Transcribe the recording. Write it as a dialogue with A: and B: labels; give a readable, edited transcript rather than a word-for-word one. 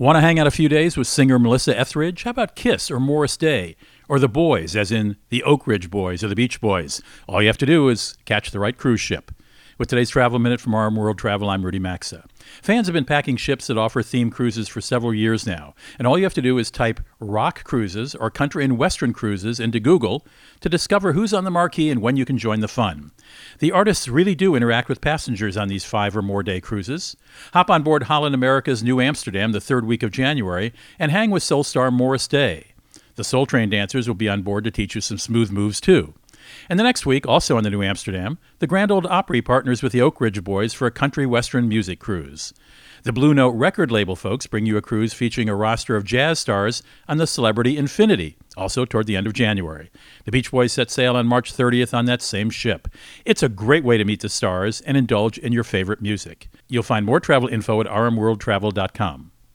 A: Want to hang out a few days with singer Melissa Etheridge? How about Kiss or Morris Day? Or the Boys, as in the Oak Ridge Boys or the Beach Boys? All you have to do is catch the right cruise ship. With today's Travel Minute from RM World Travel, I'm Rudy Maxa. Fans have been packing ships that offer themed cruises for several years now, and all you have to do is type rock cruises or country and western cruises into Google to discover who's on the marquee and when you can join the fun. The artists really do interact with passengers on these 5 or more day cruises. Hop on board Holland America's New Amsterdam the third week of January and hang with soul star Morris Day. The Soul Train dancers will be on board to teach you some smooth moves too. And the next week, also on the New Amsterdam, the Grand Ole Opry partners with the Oak Ridge Boys for a country western music cruise. The Blue Note record label folks bring you a cruise featuring a roster of jazz stars on the Celebrity Infinity, also toward the end of January. The Beach Boys set sail on March 30th on that same ship. It's a great way to meet the stars and indulge in your favorite music. You'll find more travel info at rmworldtravel.com.